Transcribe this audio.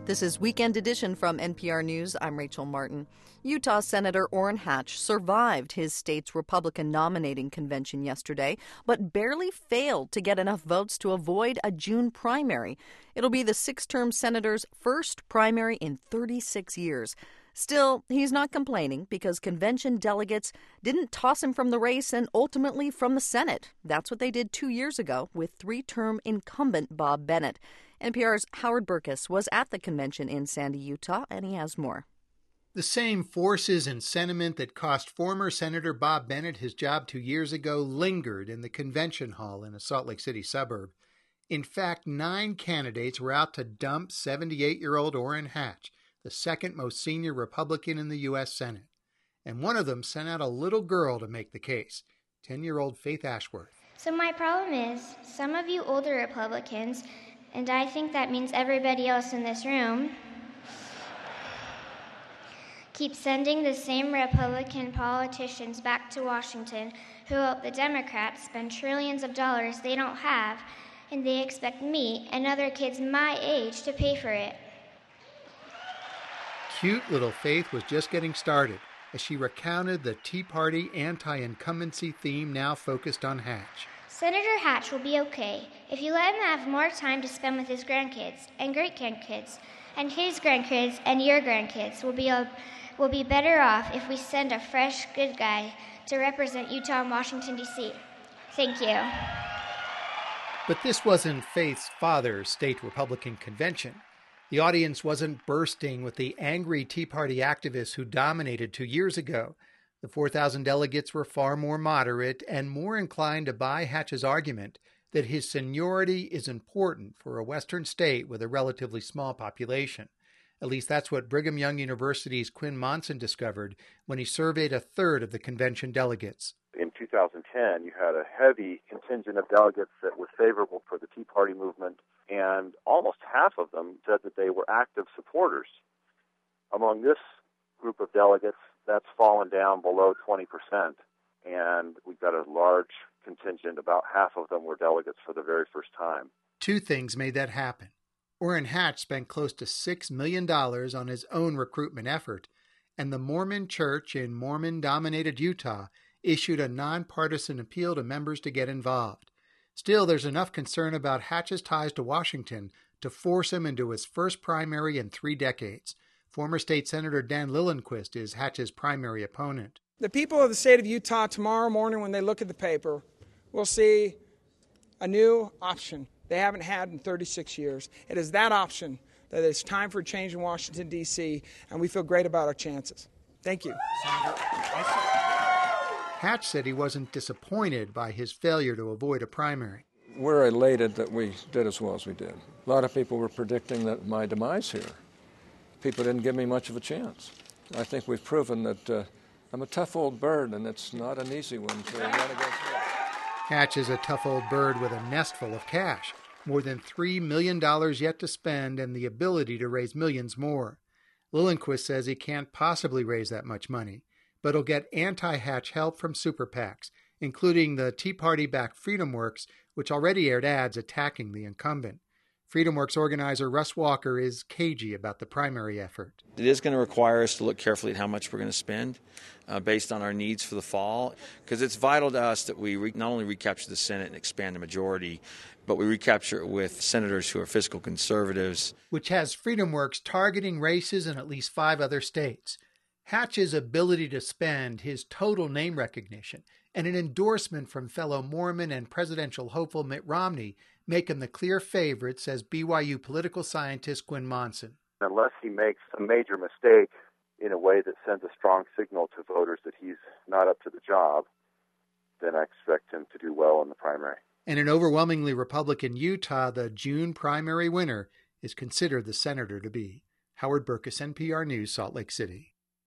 This is Weekend Edition from NPR News. I'm Rachel Martin. Utah Senator Orrin Hatch survived his state's Republican nominating convention yesterday, but barely failed to get enough votes to avoid a June primary. It'll be the six-term senator's first primary in 36 years. Still, he's not complaining because convention delegates didn't toss him from the race and ultimately from the Senate. That's what they did 2 years ago with three-term incumbent Bob Bennett. NPR's Howard Burkus was at the convention in Sandy, Utah, and he has more. The same forces and sentiment that cost former Senator Bob Bennett his job 2 years ago lingered in the convention hall in a Salt Lake City suburb. In fact, 9 candidates were out to dump 78-year-old Orrin Hatch, the second most senior Republican in the U.S. Senate. And one of them sent out a little girl to make the case, 10-year-old Faith Ashworth. So my problem is, some of you older Republicans, and I think that means everybody else in this room, keep sending the same Republican politicians back to Washington who help the Democrats spend trillions of dollars they don't have, and they expect me and other kids my age to pay for it. Cute little Faith was just getting started as she recounted the Tea Party anti-incumbency theme now focused on Hatch. Senator Hatch will be okay if you let him have more time to spend with his grandkids and great-grandkids, and his grandkids and your grandkids will be better off if we send a fresh, good guy to represent Utah and Washington, D.C. Thank you. But this wasn't Faith's father's state Republican convention. The audience wasn't bursting with the angry Tea Party activists who dominated 2 years ago. The 4,000 delegates were far more moderate and more inclined to buy Hatch's argument that his seniority is important for a Western state with a relatively small population. At least that's what Brigham Young University's Quinn Monson discovered when he surveyed a third of the convention delegates. In 2010, you had a heavy contingent of delegates that were favorable for the Tea Party movement, and almost half of them said that they were active supporters. Among this group of delegates, that's fallen down below 20%, and we've got a large contingent, about half of them were delegates for the very first time. 2 things made that happen. Orrin Hatch spent close to $6 million on his own recruitment effort, and the Mormon Church in Mormon-dominated Utah issued a nonpartisan appeal to members to get involved. Still, there's enough concern about Hatch's ties to Washington to force him into his first primary in 3 decades. Former State Senator Dan Lillenquist is Hatch's primary opponent. The people of the state of Utah tomorrow morning, when they look at the paper, will see a new option they haven't had in 36 years. It is that option that it's time for a change in Washington, D.C., and we feel great about our chances. Thank you. Hatch said he wasn't disappointed by his failure to avoid a primary. We're elated that we did as well as we did. A lot of people were predicting that my demise here. People didn't give me much of a chance. I think we've proven that I'm a tough old bird, and it's not an easy one to run against me. Hatch is a tough old bird with a nest full of cash, more than $3 million yet to spend and the ability to raise millions more. Lillenquist says he can't possibly raise that much money, but he'll get anti-Hatch help from super PACs, including the Tea Party-backed FreedomWorks, which already aired ads attacking the incumbent. FreedomWorks organizer Russ Walker is cagey about the primary effort. It is going to require us to look carefully at how much we're going to spend based on our needs for the fall, because it's vital to us that we not only recapture the Senate and expand the majority, but we recapture it with senators who are fiscal conservatives. Which has FreedomWorks targeting races in at least 5 other states. Hatch's ability to spend, his total name recognition, and an endorsement from fellow Mormon and presidential hopeful Mitt Romney make him the clear favorite, says BYU political scientist Quinn Monson. Unless he makes a major mistake in a way that sends a strong signal to voters that he's not up to the job, then I expect him to do well in the primary. In an overwhelmingly Republican Utah, the June primary winner is considered the senator to be. Howard Burkus, NPR News, Salt Lake City.